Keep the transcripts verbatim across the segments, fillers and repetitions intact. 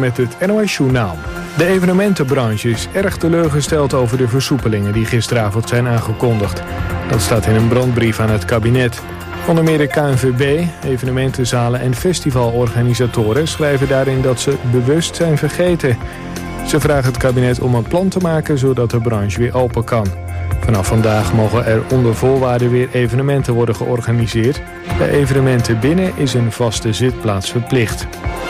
met het N O S-journaal. De evenementenbranche is erg teleurgesteld over de versoepelingen die gisteravond zijn aangekondigd. Dat staat in een brandbrief aan het kabinet. Onder meer de K N V B, evenementenzalen en festivalorganisatoren schrijven daarin dat ze bewust zijn vergeten. Ze vragen het kabinet om een plan te maken zodat de branche weer open kan. Vanaf vandaag mogen er onder voorwaarden weer evenementen worden georganiseerd. Bij evenementen binnen is een vaste zitplaats verplicht.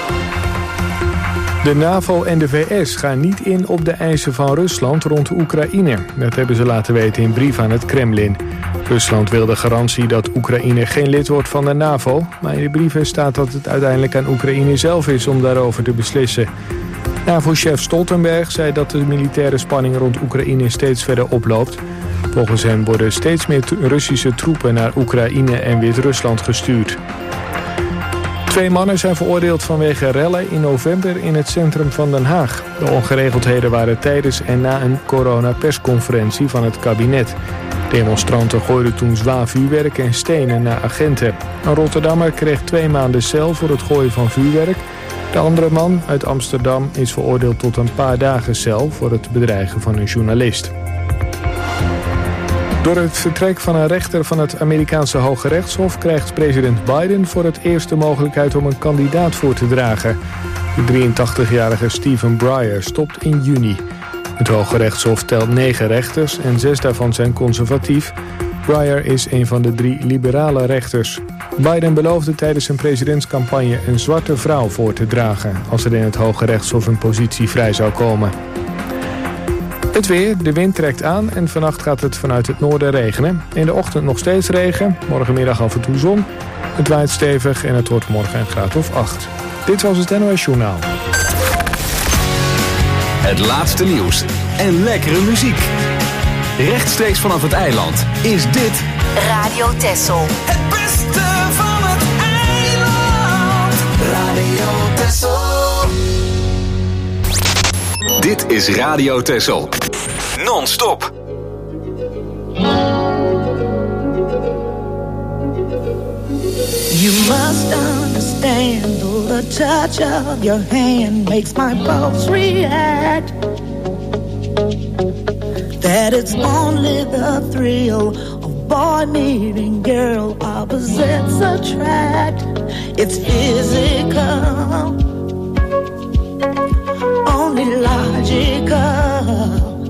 De NAVO en de V S gaan niet in op de eisen van Rusland rond Oekraïne. Dat hebben ze laten weten in een brief aan het Kremlin. Rusland wil de garantie dat Oekraïne geen lid wordt van de NAVO. Maar in de brieven staat dat het uiteindelijk aan Oekraïne zelf is om daarover te beslissen. NAVO-chef Stoltenberg zei dat de militaire spanning rond Oekraïne steeds verder oploopt. Volgens hem worden steeds meer Russische troepen naar Oekraïne en Wit-Rusland gestuurd. Twee mannen zijn veroordeeld vanwege rellen in november in het centrum van Den Haag. De ongeregeldheden waren tijdens en na een coronapersconferentie van het kabinet. Demonstranten gooiden toen zwaar vuurwerk en stenen naar agenten. Een Rotterdammer kreeg twee maanden cel voor het gooien van vuurwerk. De andere man uit Amsterdam is veroordeeld tot een paar dagen cel voor het bedreigen van een journalist. Door het vertrek van een rechter van het Amerikaanse Hoge Rechtshof krijgt president Biden voor het eerst de mogelijkheid om een kandidaat voor te dragen. De drieëntachtigjarige Stephen Breyer stopt in juni. Het Hoge Rechtshof telt negen rechters en zes daarvan zijn conservatief. Breyer is een van de drie liberale rechters. Biden beloofde tijdens zijn presidentscampagne een zwarte vrouw voor te dragen als er in het Hoge Rechtshof een positie vrij zou komen. Het weer, de wind trekt aan en vannacht gaat het vanuit het noorden regenen. In de ochtend nog steeds regen, morgenmiddag af en toe zon. Het waait stevig en het wordt morgen een graad of acht. Dit was het N O S-journaal. Het laatste nieuws en lekkere muziek. Rechtstreeks vanaf het eiland is dit Radio Texel. Het beste van het eiland. Radio Texel. Dit is Radio Texel. Non-stop. You must understand, though the touch of your hand makes my pulse react, that it's only the thrill of boy meeting girl, opposites attract. It's physical, only logical.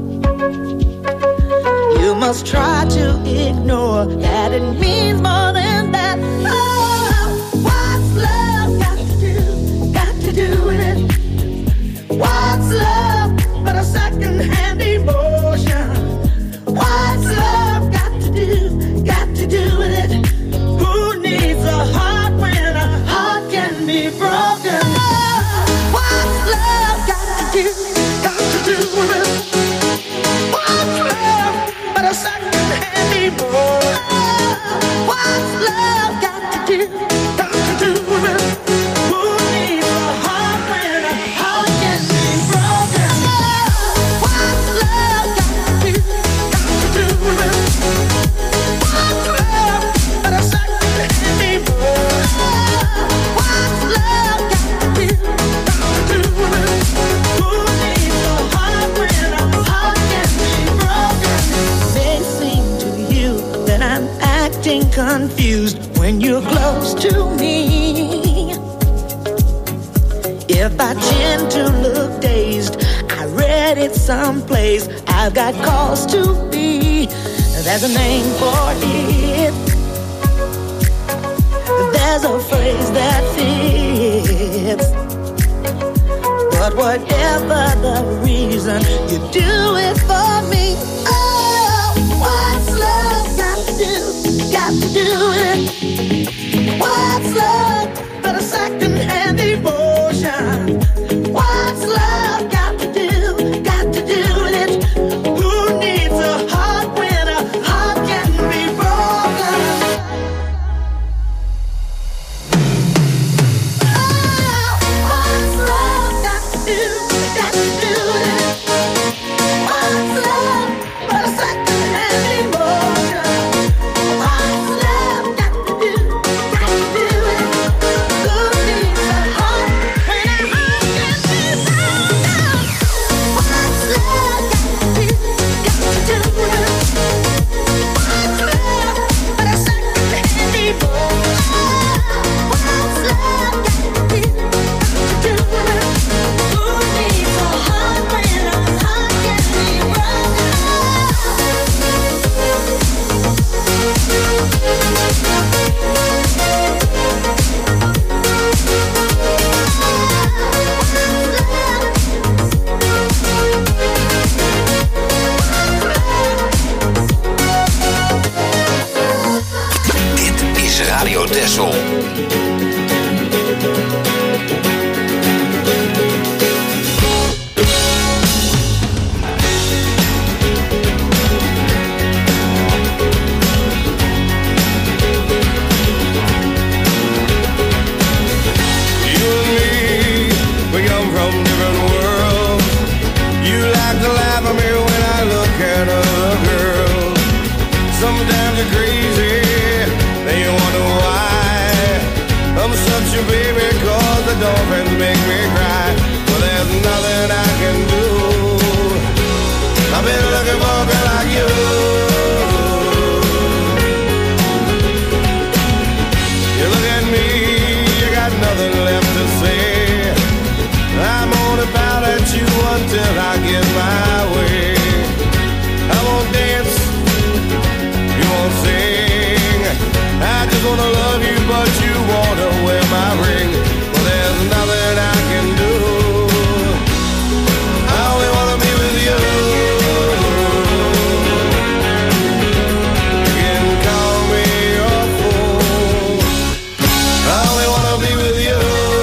You must try to ignore that it means more than that. Oh, what's love got to do, got to do with it? What's love but a second-hand emotion? What's love got to do, got to do with it? Who needs a heart when a heart can be broken? Oh, what's love got to do, got to do with it? What's love but a second-hand emotion? What's love got to do, got to do with it? Who needs a heart when a heart can be broken? What's love got to do, got to do with it? What's love but a second-hand emotion? What's love got to do, got to do with it? Who needs a heart when a heart can be broken? May seem to you that I'm acting confused when you're close to me. If I tend to look dazed, I read it someplace. I've got cause to be. There's a name for it. There's a phrase that fits. But whatever the reason, you do it for me. Oh, what's love got to do, got to do it? What's love but a second-hand emotion? What's love got to do, got to do with it? Who needs a heart when a heart can be broken? Oh, what's love got to do, got to do with it? What's love but a second-hand emotion? What's love got to do, you until I get my way. I won't dance, you won't sing. I just wanna love you, but you wanna wear my ring. Well, there's nothing I can do. I only wanna be with you. You can call me a fool. I only wanna be with you.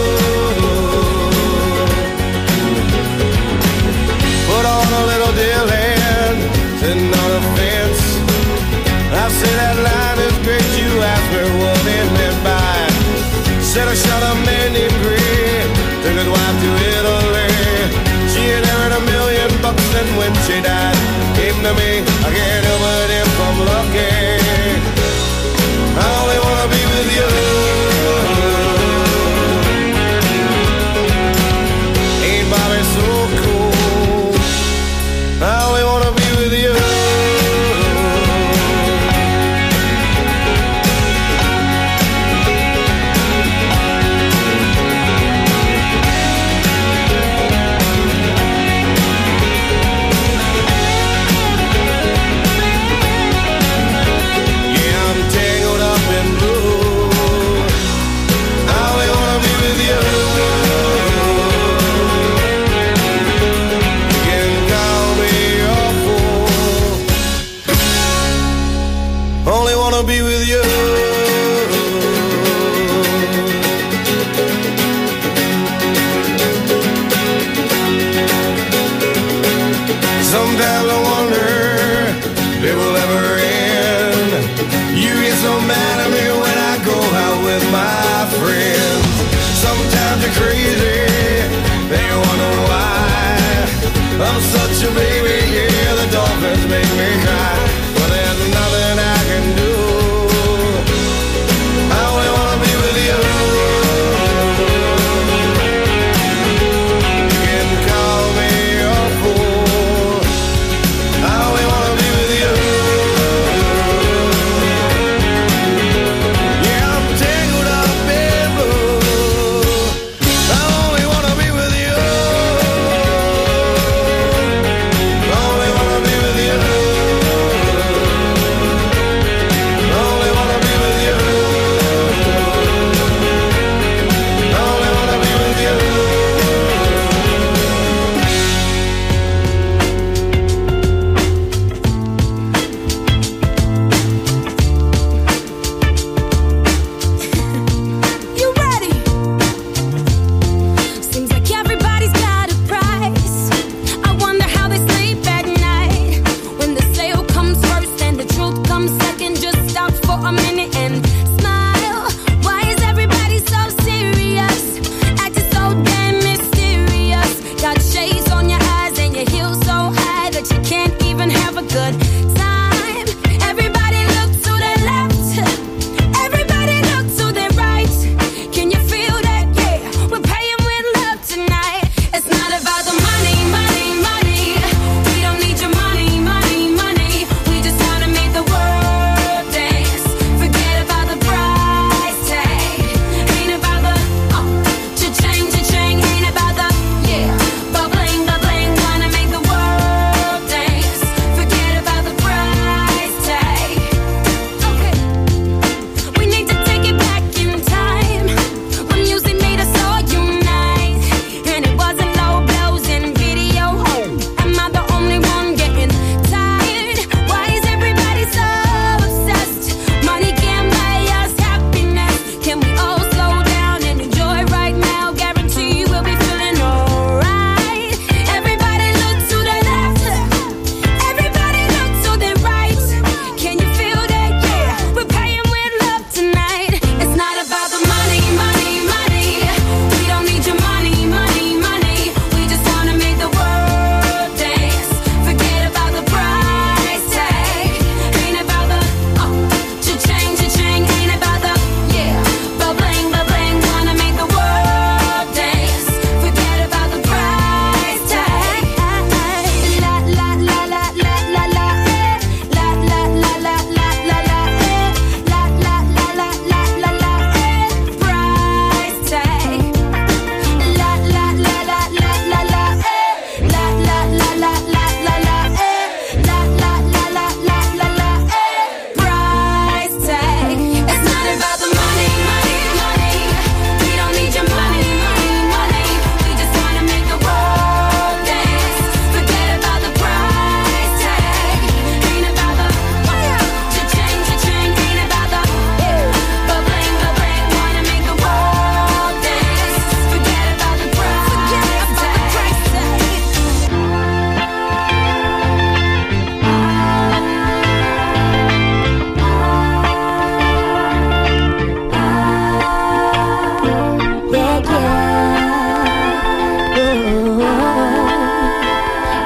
Put on a little deal and sitting on a fence. I say that line is great, you ask me what it meant by. Said I shot a man named Green, took his wife to Italy. She had earned a million bucks and when she died, came to me, I can't help it if I'm lucky. I only wanna be with you. Ain't Bobby so cool? I only wanna be with you. Yeah, I'm tangled up in blue.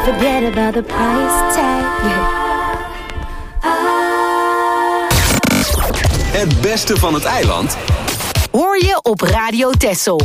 forget about the price tag. Het beste van het eiland hoor je op Radio Texel.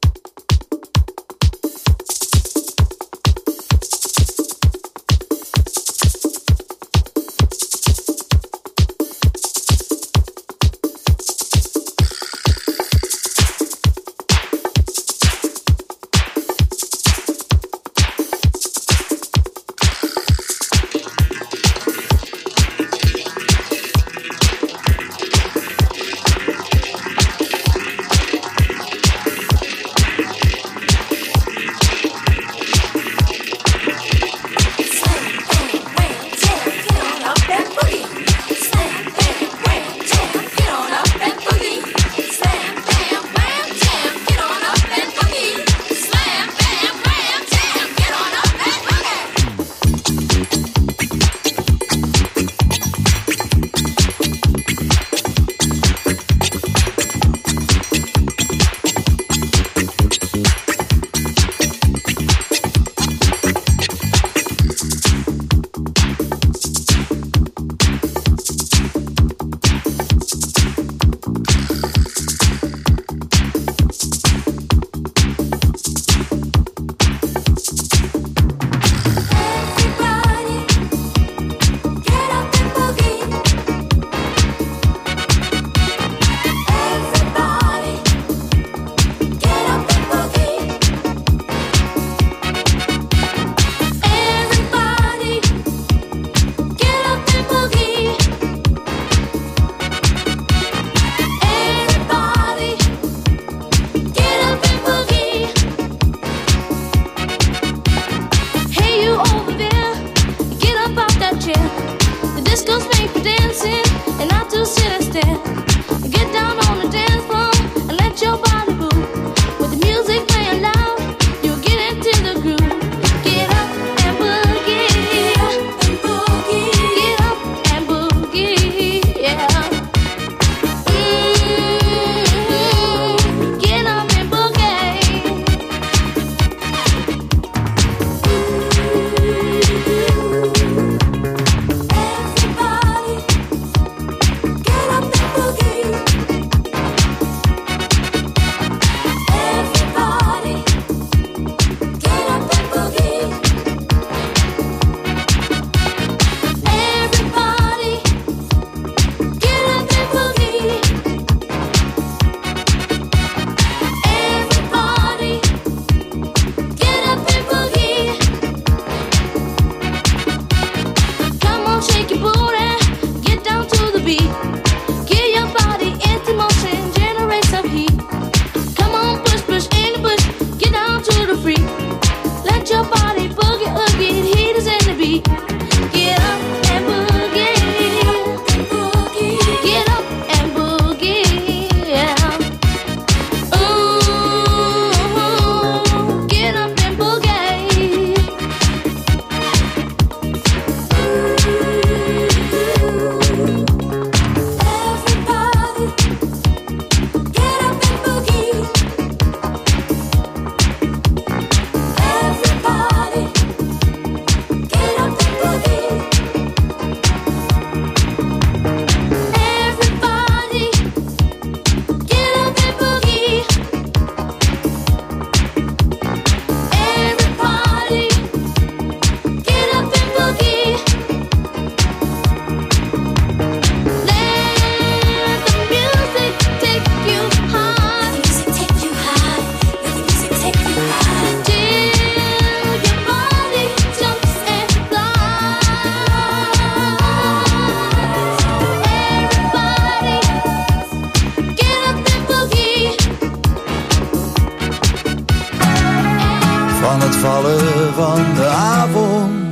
Van het vallen van de avond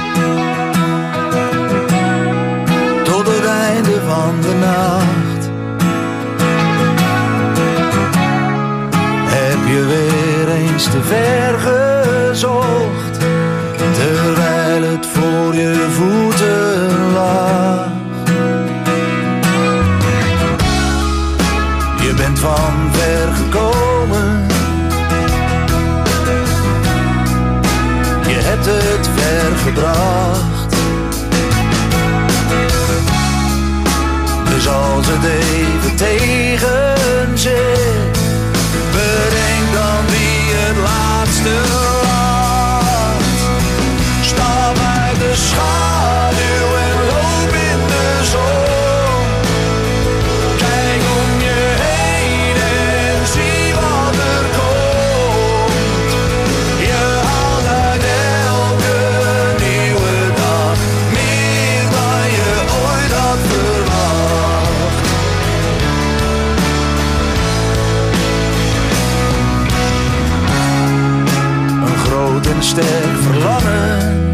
tot het einde van de nacht heb je weer eens te ver gezocht, terwijl het voor je voeten lag. Je bent van ver gekomen, je hebt het ver gebracht. Dus als het even tegen zit, bedenk dan wie het laatste laat. Stap uit de schaduw en loop in de zon. Kijk om je heen en zie wat er komt. Je haalt uit elke nieuwe dag meer dan je ooit had verwacht. Een groot en sterk verlangen,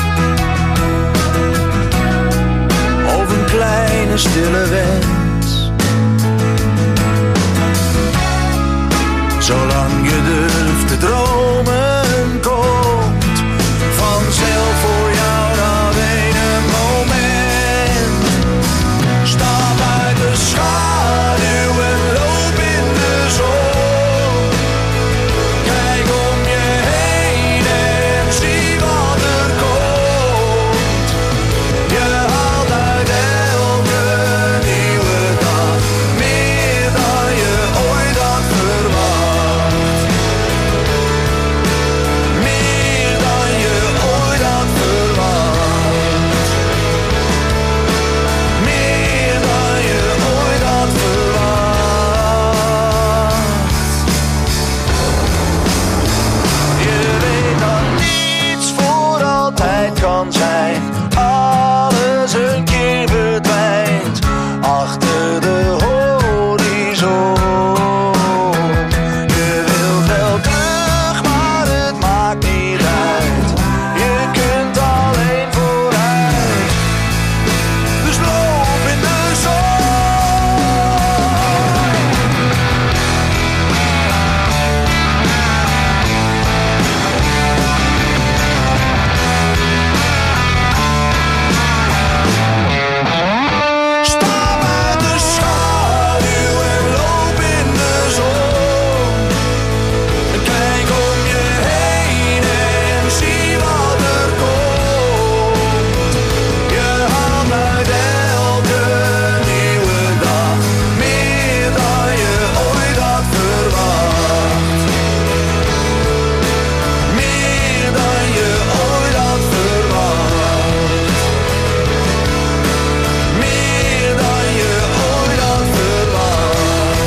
of een kleine stille wens. Zolang je durft te dromen, komt vanzelf voor jou dat ene moment. Stap uit de schaduw en loop in de zon. Kijk om je heen en zie wat er komt. Je haalt uit elke nieuwe dag meer dan je ooit had verwacht. Meer dan je ooit had verwacht. Meer dan je ooit had verwacht. Je weet dat niets voor altijd kan zijn. Alles een keer verdwijnt achter de horizon. Je wilt wel terug, maar het maakt niet uit. Je kunt alleen vooruit. Dus loop in de zon. Stap uit de schaduw en loop in de zon. Kijk om je heen en zie wat er komt. Je haalt uit elke nieuwe dag meer dan je ooit had verwacht. Meer dan je ooit had verwacht. Meer dan je ooit had verwacht.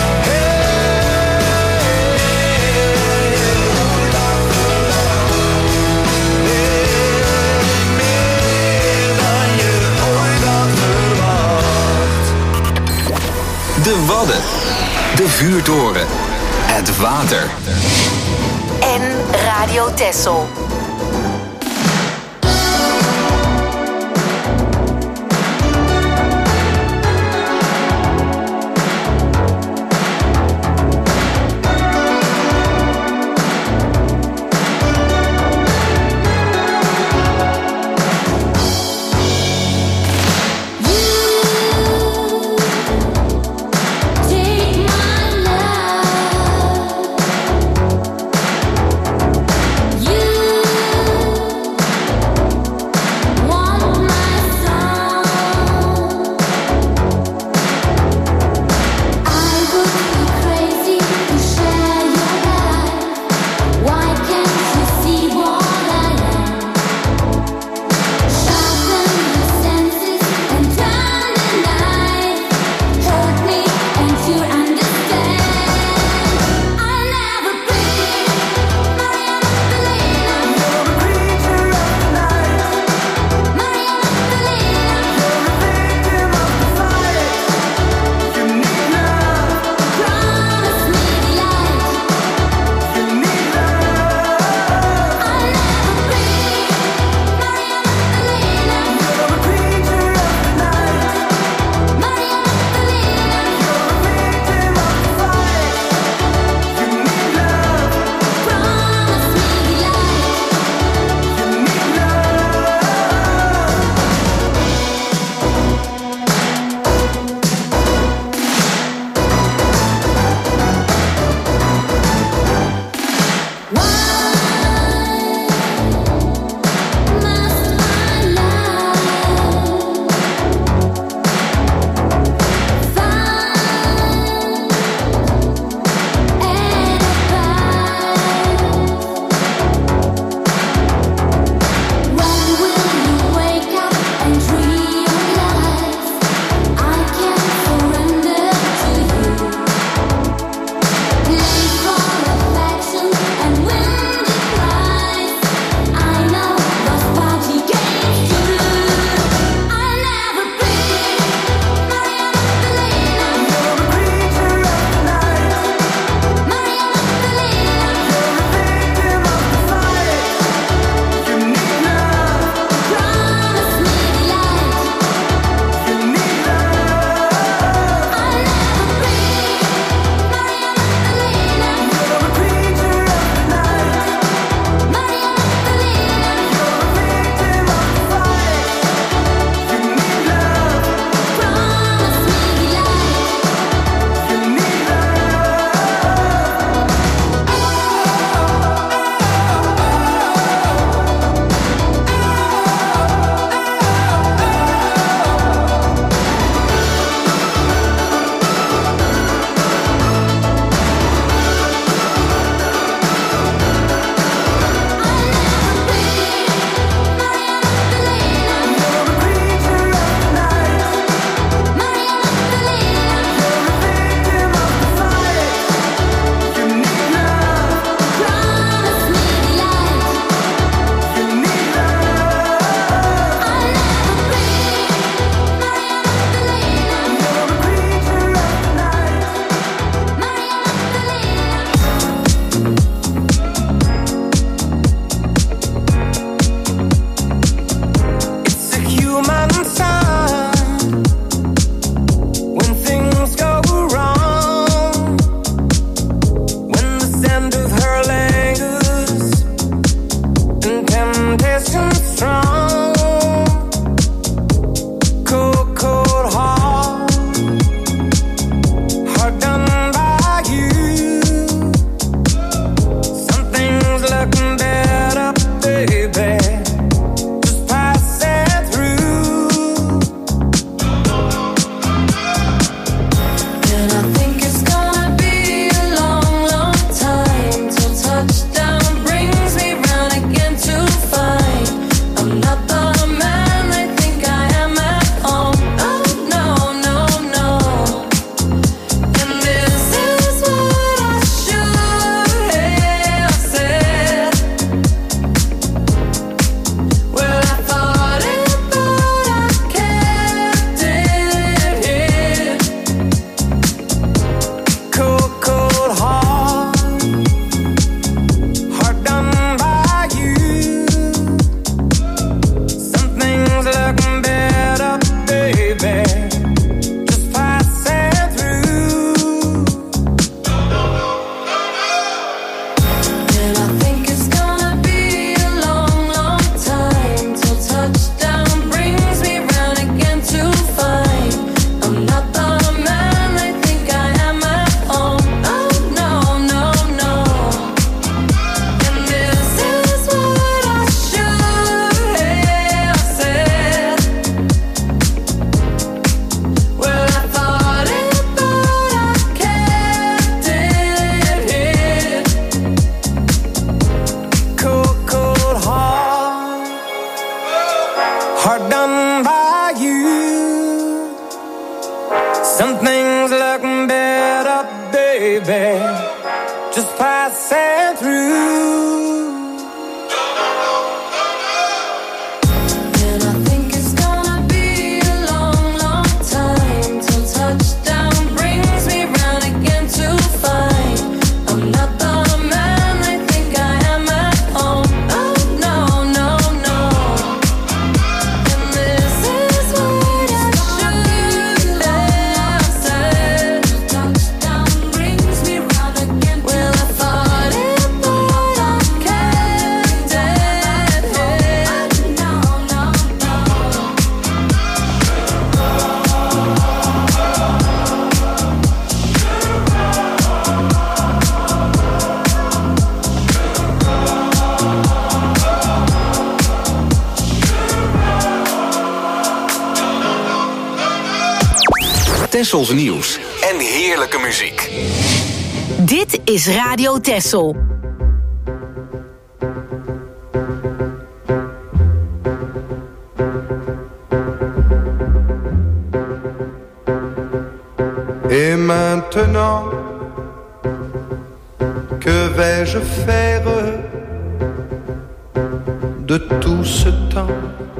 Meer dan je ooit had verwacht. De Wadden. De vuurtoren. Het water. En Radio Texel. Take my love. You temptation strong, cold, cold heart, heart done by you. Something's looking better, baby. Just pass it through. And I think it's gonna be a long, long time till touchdown brings me round again to find I'm not the man they think I am at home. Oh no, no, no. And this is what I should have said. Well, I thought it, but I kept it hid. Cold, cold heart, heart done by you. Something's looking better, baby. Just pass it through. And I think it's gonna be a long, long time till touchdown brings me round again to find I'm not the man they think I am at home. Oh no, no, no. And this is what I should have said. Well, I thought it, but I kept it hid. Cold, cold heart, heart done by you. Something's looking better, baby. Just pass it through. And I think it's gonna be a long, long time till touchdown brings me round again to find I'm not the man they think I am at home. Oh no, no, no. And this is what I should have said. Touchdown brings me round again. Well, I thought it, but I kept it hid. No, no, no. Tessels nieuws en heerlijke muziek. Dit is Radio Tessel. Et maintenant, que vais-je faire de tout ce temps?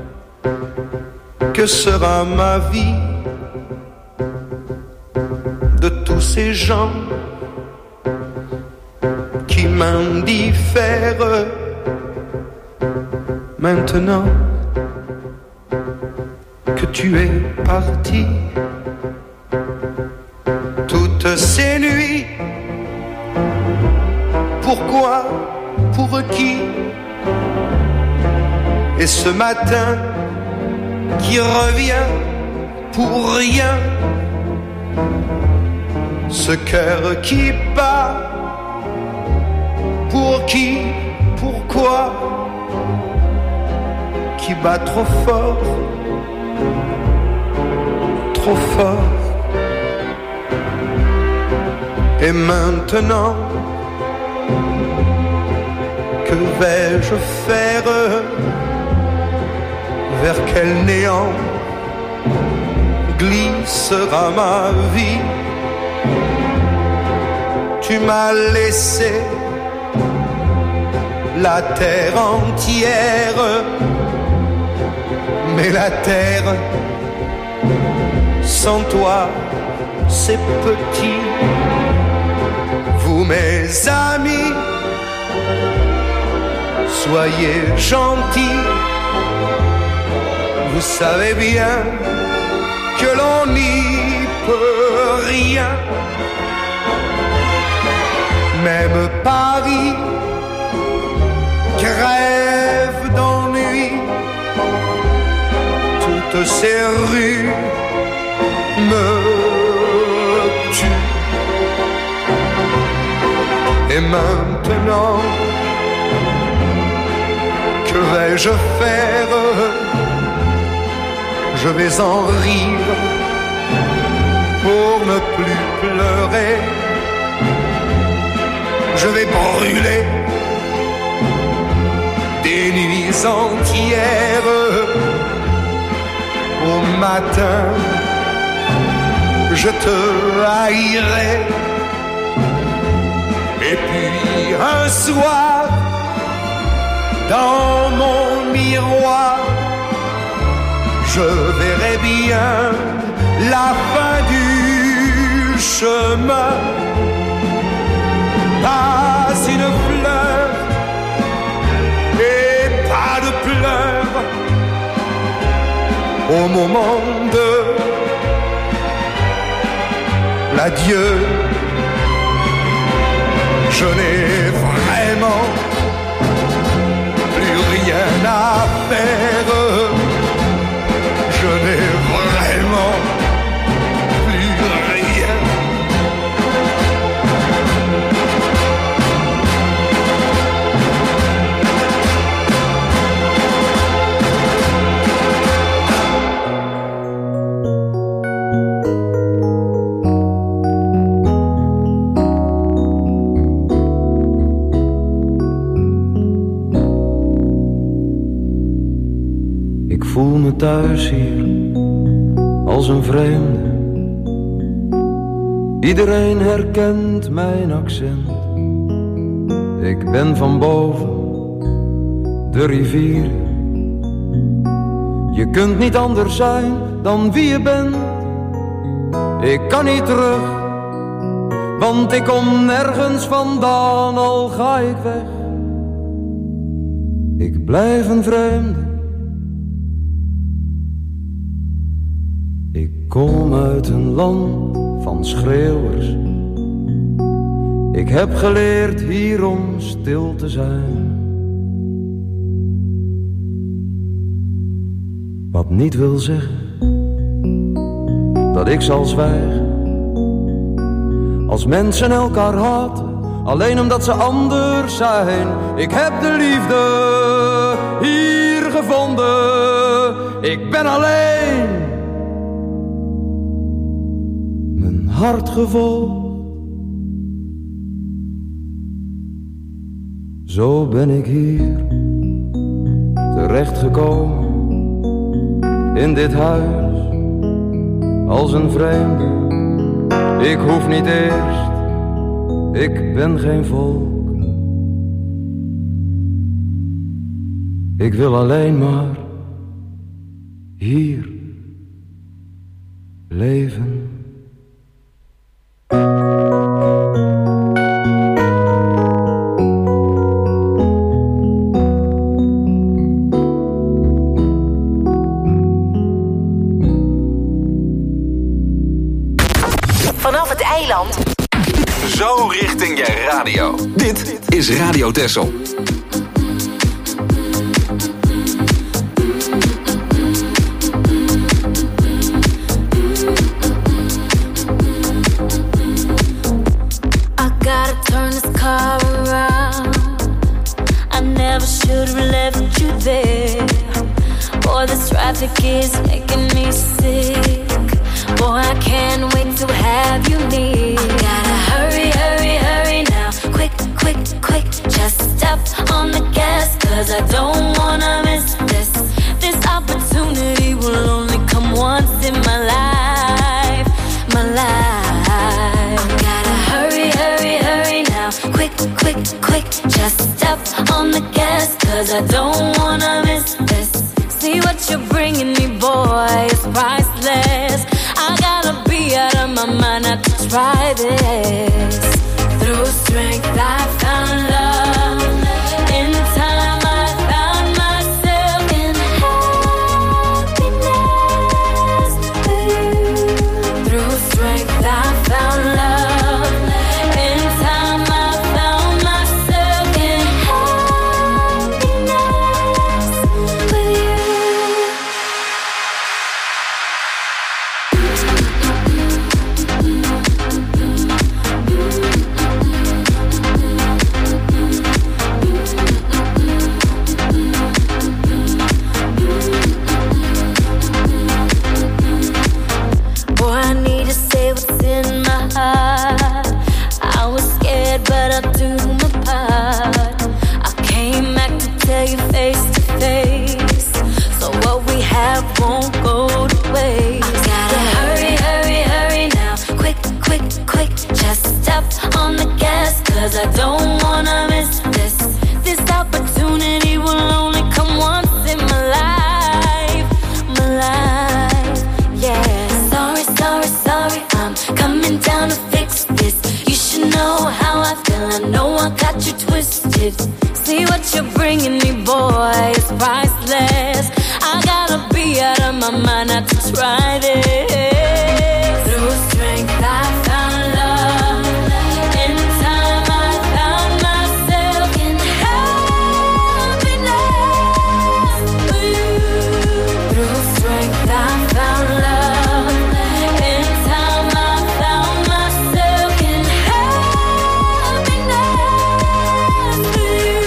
Que sera ma vie de tous ces gens qui m'indiffèrent? Maintenant que tu es parti, toutes ces nuits, pourquoi, pour qui? Et ce matin qui revient pour rien, ce cœur qui bat, pour qui, pourquoi, qui bat trop fort, trop fort. Et maintenant, que vais-je faire? Vers quel néant glissera ma vie? Tu m'as laissé la terre entière, mais la terre sans toi c'est petit. Vous mes amis, soyez gentils, vous savez bien que l'on n'y peut rien. Même Paris crève de ces rues me tue. Et maintenant, que vais-je faire? Je vais en rire pour ne plus pleurer. Je vais brûler des nuits entières. Au matin, je te haïrai. Et puis un soir, dans mon miroir, je verrai bien la fin du chemin. Pas une fleur et pas de pleurs au moment de l'adieu. Je n'ai vraiment plus rien à faire. Je n'ai vraiment plus rien. Ik voel me thuis hier als een vreemde. Iedereen herkent mijn accent. Ik ben van boven de rivier. Je kunt niet anders zijn dan wie je bent. Ik kan niet terug, want ik kom nergens vandaan, al ga ik weg. Ik blijf een vreemde. Ik kom uit een land van schreeuwers. Ik heb geleerd hier om stil te zijn. Wat niet wil zeggen dat ik zal zwijgen. Als mensen elkaar haten, alleen omdat ze anders zijn. Ik heb de liefde hier gevonden. Ik ben alleen. Mijn hart gevolgd. Zo ben ik hier terechtgekomen. In dit huis als een vreemde. Ik hoef niet eerst, ik ben geen volk. Ik wil alleen maar hier leven. Vanaf het eiland. Zo richting je radio. Dit is Radio Texel. I gotta turn this car around. I never should have left you there. Boy, this traffic is making me sick. Boy, I can't wait to have you near. Gotta hurry, hurry, hurry now. Quick, quick, quick. Just step on the gas, cause I don't wanna miss this. This opportunity will only come once in my life. My life. Gotta hurry, hurry, hurry now. Quick, quick, quick. Just step on the gas, cause I don't wanna miss this. See what you're bringing me, boy, it's priceless. I gotta be out of my mind not to try this. Through strength I found love. In time I found myself in happiness with you. Through strength I found love. In time I found myself in happiness with you. face to face, so what we have won't go to waste. I gotta hurry, hurry, hurry now. Quick, quick, quick, just step on the gas, cause I don't wanna miss this. This opportunity will only come once in my life, my life, yeah. Sorry, sorry, sorry, I'm coming down to fix this. You should know how I feel, I know I got you twisted. See what you're bringing me, boy, it's priceless. I gotta be out of my mind not to try this. Through strength I found love. In time I found myself in happiness with you. Through strength I found love. In time I found myself in happiness with you.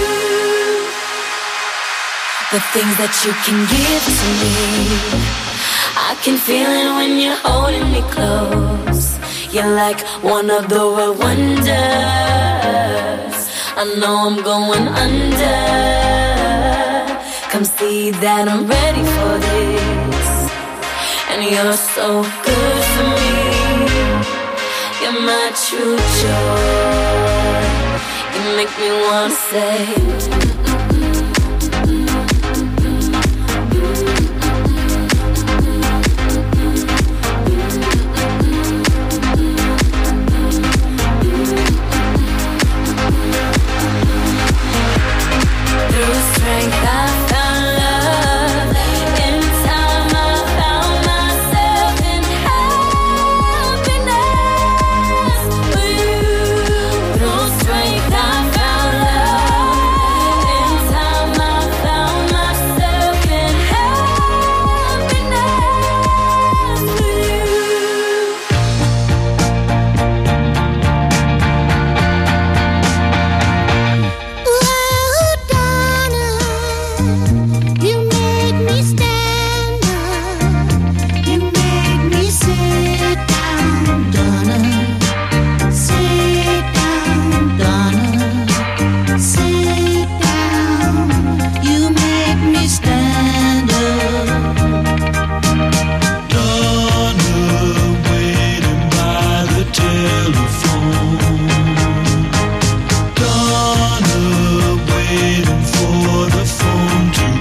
The things that you can give to me, I can feel it when you're holding me close. You're like one of the world wonders. I know I'm going under. Come see that I'm ready for this. And you're so good for me. You're my true joy. You make me wanna say strength, I found love. In time I found myself in happiness with you. Through strength I found love. In time I found myself in happiness with you. You made me stand up. You made me sit down, Donna. Sit down, Donna. Sit down. You made me stand up. Donna waiting by the telephone. Donna waiting for the phone to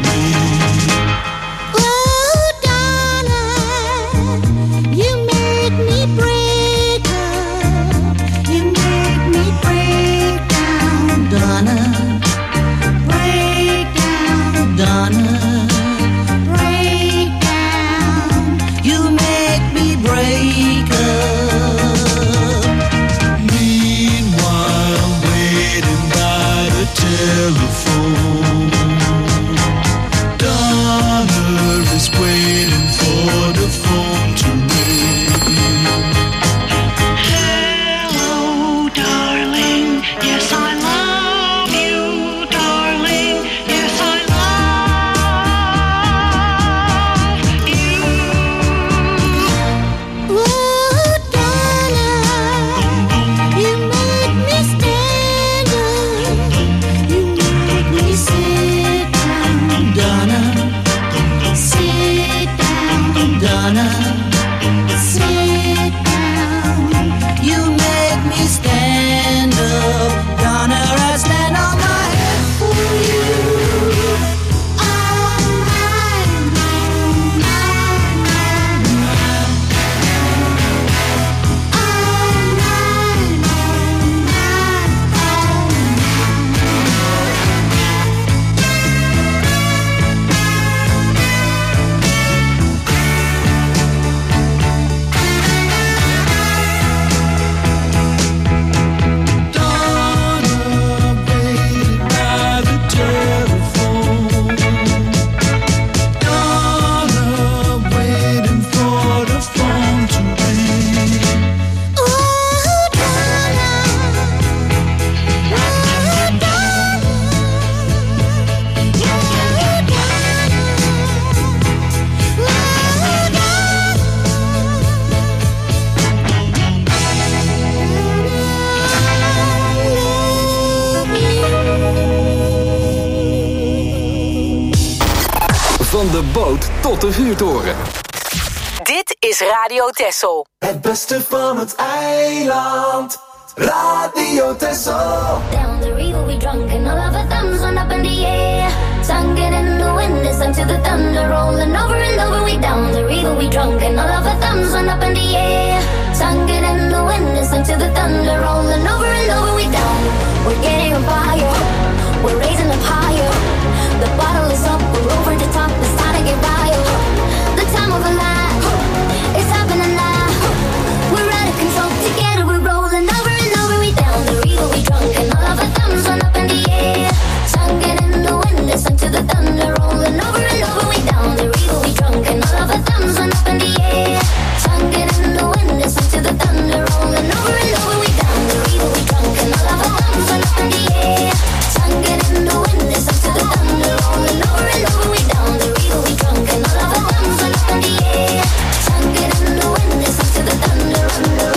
Van de boot tot de vuurtoren. Dit is Radio Texel. Het beste van het eiland. Radio Texel. Down the river we drunk and all of our thumbs went up in the air. Sung it in the wind, listen to the thunder rolling over and over. We down the river we drunk and all of our thumbs went up in the air. Sung it in the wind, listen to the thunder rolling over and over. We down, we're getting on fire, we're raising up higher. The bottle is up, we're over the top, it's time to get wild. The time of a life, it's happening now. We're out of control, together we're rolling over. Down the river we drunk and all of our thumbs went up in the air. Sung it in the wind, listen to the thunder rolling over and over. We down the river we drunk and all of our thumbs went up in the air. Sung it in the wind, listen to the thunder rolling over and over. We down the river we drunk and all of our thumbs went up in the air. Sung it in the wind, listen to the thunder rolling over and over. We down the river we drunk and all of our thumbs went up in the air. Sung it in the wind, listen to the thunder rolling over.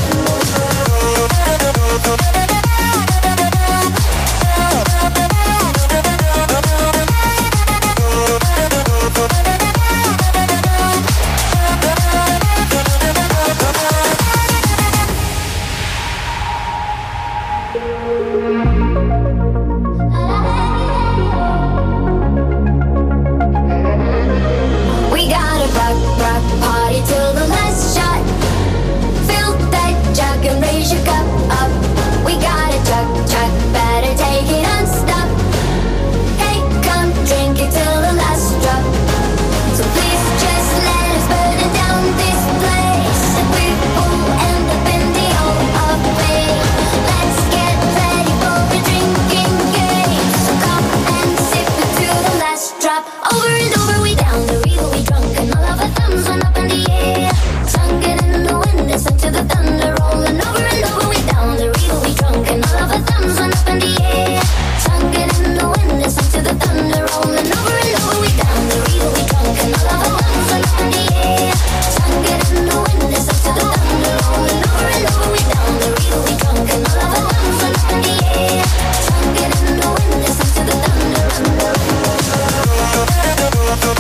We got a rock, rock party till the last shot. Fill that jug and raise your cup up. We got a jug, jug, better take it and stop. Hey, come drink it till the last drop. So please just let us burn it down this place. And we will end up in the hole of fame. Let's get ready for a drinking game. So come and sip it to the last drop. Over and over we down the river we drunk and all of our thumbs went up in the air. Sung it in the wind, listen to the thunder rolling over and over. We down the river we drunk and all of our thumbs went up in the air. Sung it in the wind, listen to the thunder rolling over and over. We down the river we drunk and all of our thumbs went up in the air. Sung it in the wind, listen to the thunder rolling over and over. We down the river we drunk and all of our thumbs went up in the air. Sung it in the wind, listen to the thunder rolling over.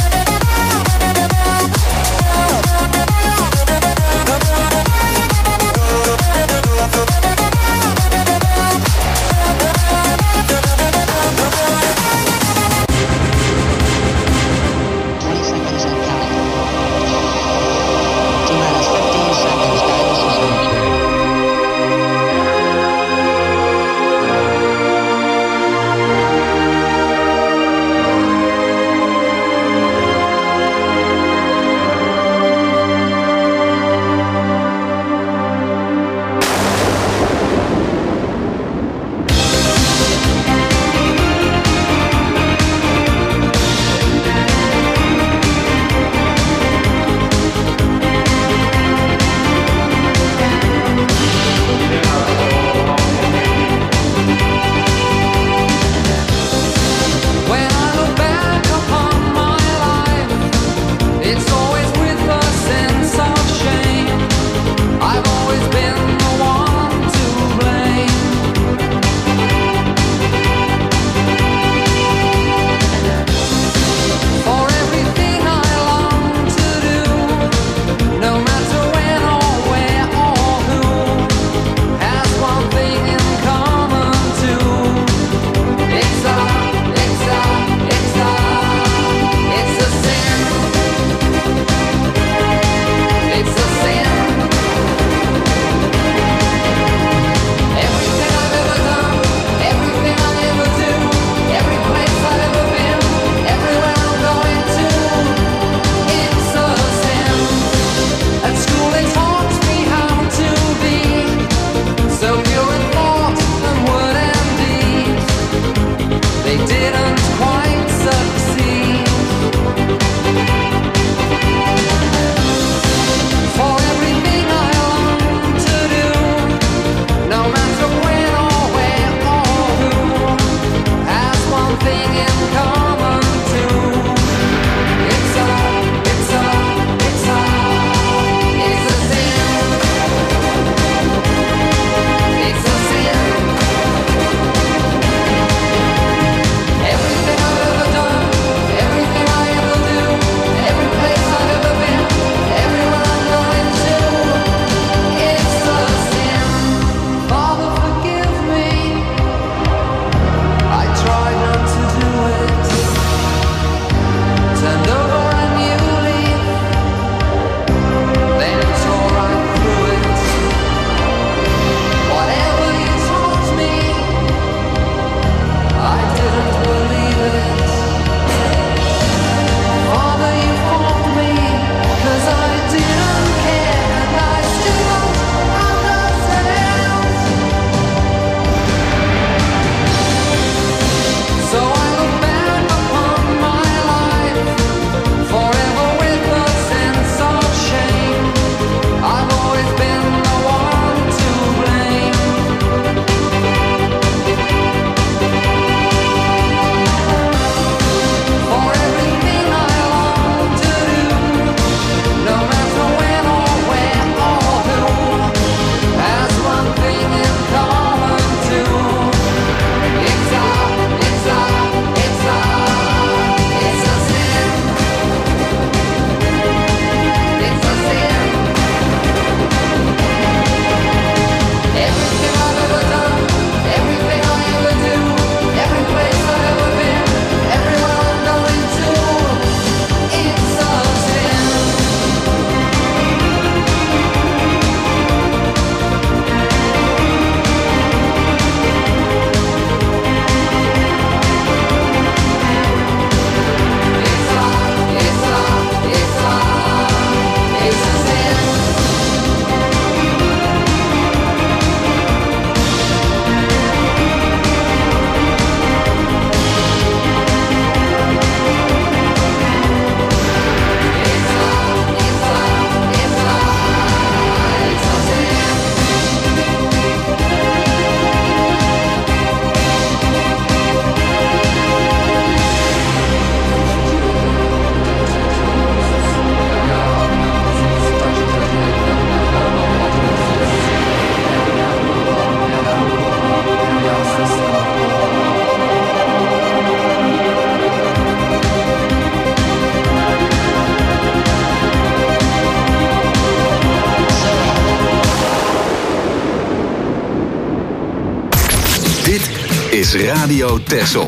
is Radio Texel.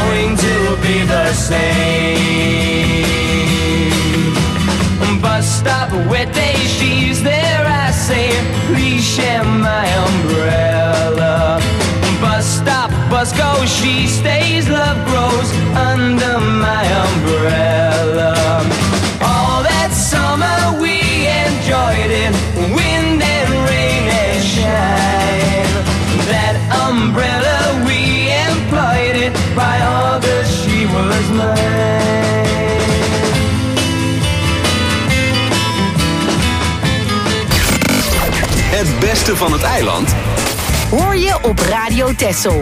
Same. Bus stop. under my umbrella. All that summer we enjoyed it, wind and rain and shine. That umbrella we employed it, by August she was mine. Het beste van het eiland hoor je op Radio Texel.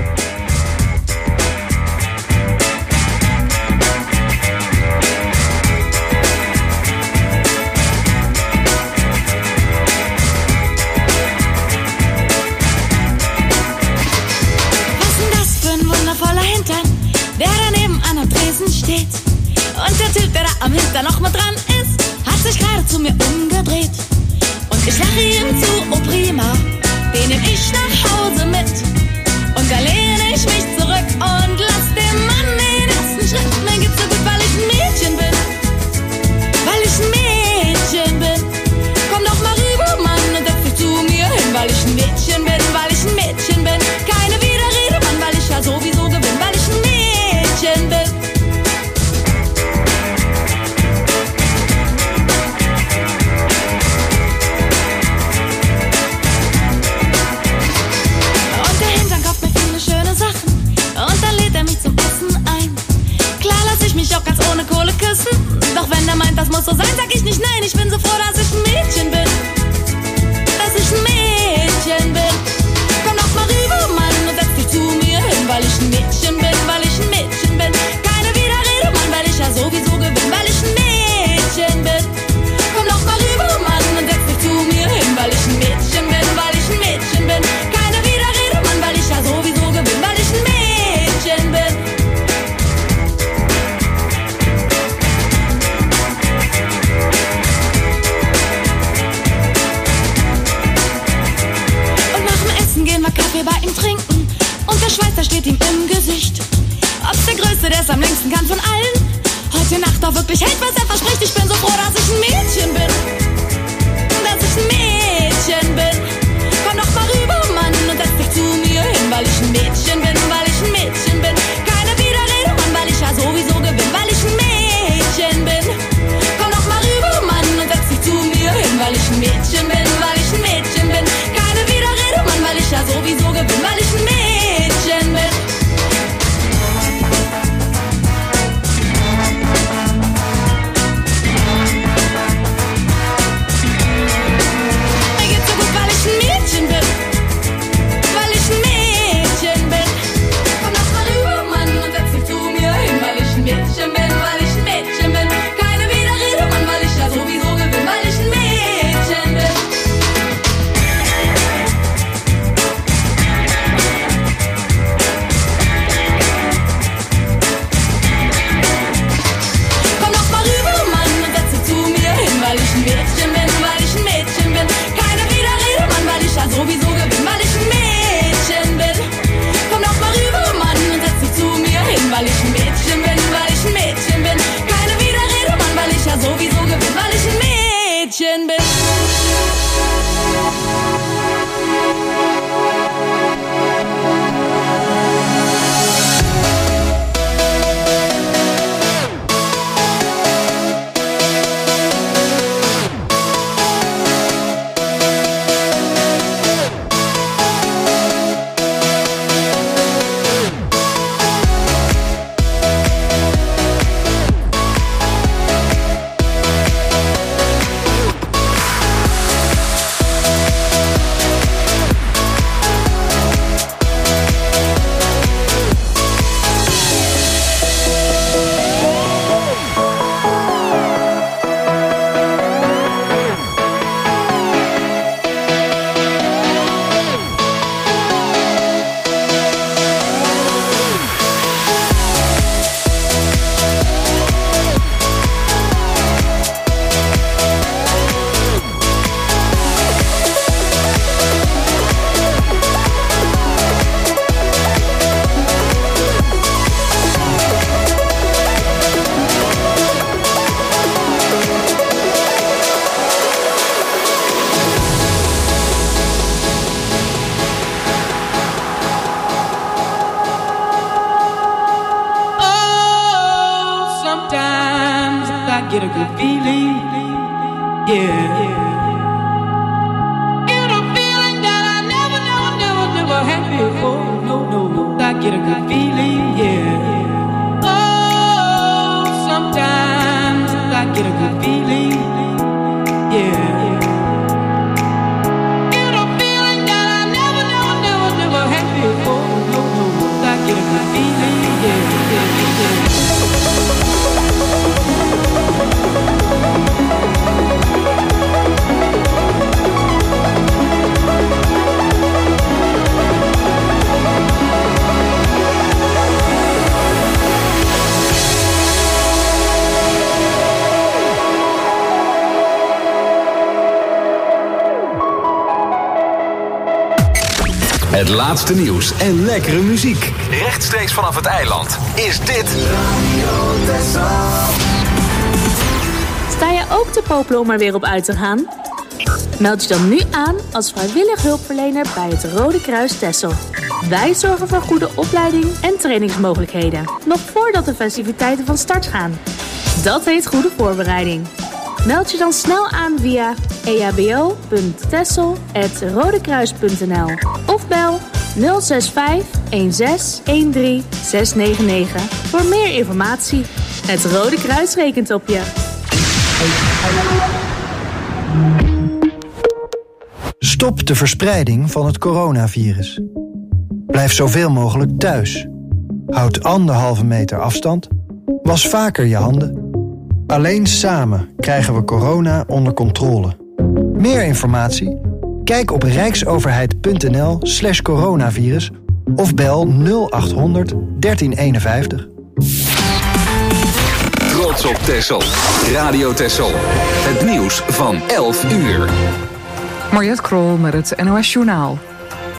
Der daneben an der Tresen steht. Und der Typ, der da am Hinter noch mal dran ist, hat sich gerade zu mir umgedreht. Und ich lache ihm zu, oh prima, den nehm ich nach Hause mit. Und da lehne ich mich zurück und lass dem Mann den ersten Schritt. Mir geht's so gut, weil ich ein Mädchen bin. Weil ich ein Mädchen bin. Komm doch mal rüber, Mann, und setz dich zu mir hin. Weil ich ein Mädchen bin, weil ich ein Mädchen bin. Keine Widerrede, Mann, weil ich ja sowieso gewinn. Weil ich ein Mädchen bin. Und der Hintern kauft mir viele schöne Sachen. Und dann lädt er mich zum Essen ein. Klar lass ich mich auch ganz ohne Kohle küssen. Doch wenn er meint, das muss so sein, sag ich nicht nein. Ich bin so froh, dass ich ein Mädchen bin. Dass ich ein Mädchen bin. Komm doch mal rüber, Mann, und setz dich zu mir hin. Weil ich ein Mädchen bin, weil ich ein Mädchen bin. Keine Widerrede, Mann, weil ich ja sowieso gewinn. Weil ich ein Mädchen bin. Komm doch mal rüber, Mann, und setz dich zu mir hin. Weil ich ein Mädchen bin, weil ich ein Mädchen bin. Keine Widerrede, Mann, weil ich ja sowieso gewinn. Weil ich ein Mädchen bin. Kaffee bei ihm trinken und der Schweiß, der steht ihm im Gesicht. Ob's der Größte, der es am längsten kann von allen, heute Nacht auch wirklich hält, was er verspricht. Ich bin so froh, dass ich ein Mädchen bin. Dass ich ein Mädchen bin. Komm doch mal rüber, Mann, und setz dich zu mir hin. Weil ich ein Mädchen bin, weil ich ein Mädchen bin. Keine Widerrede, Mann, weil ich ja sowieso gewinn. Weil ich ein Mädchen bin. Komm doch mal rüber, Mann, und setz dich zu mir hin. Weil ich ein Mädchen bin, weil ich ein Mädchen bin. Keine Widerrede, Mann, weil ich ja sowieso gewinn. Weil ich ein Mädchen bin. Mir geht's so gut, weil ich ein Mädchen bin. Weil ich ein Mädchen bin. Komm doch mal rüber, Mann, und setz dich zu mir hin. Weil ich ein Mädchen bin, weil ich ein Mädchen bin. Keine Widerrede, Mann, weil ich ja sowieso gewinn. Weil ich ein Mädchen bin. good feeling, yeah. Get a feeling that I never, never, never, never had before. No, no, I get a good feeling, yeah. Oh, sometimes I get a good feeling, yeah. Get a feeling that I never, never, never, never had before. No, no, I get a good feeling, yeah, yeah, yeah. Het laatste nieuws en lekkere muziek. Rechtstreeks vanaf het eiland is dit Radio Texel. Sta je ook te popelen om er weer op uit te gaan? Meld je dan nu aan als vrijwillig hulpverlener bij het Rode Kruis Texel. Wij zorgen voor goede opleiding en trainingsmogelijkheden, nog voordat de festiviteiten van start gaan. Dat heet goede voorbereiding. Meld je dan snel aan via e h b o punt texel apenstaartje rodekruis punt n l of bel nul zes vijf een zes een drie zes negen negen voor meer informatie. Het Rode Kruis rekent op je. Stop de verspreiding van het coronavirus. Blijf zoveel mogelijk thuis. Houd anderhalve meter afstand. Was vaker je handen. Alleen samen krijgen we corona onder controle. Meer informatie? Kijk op rijksoverheid.nl slash coronavirus of bel nul achthonderd dertien eenenvijftig. Trots op Texel. Radio Texel. Het nieuws van elf uur. Mariette Krol met het N O S Journaal.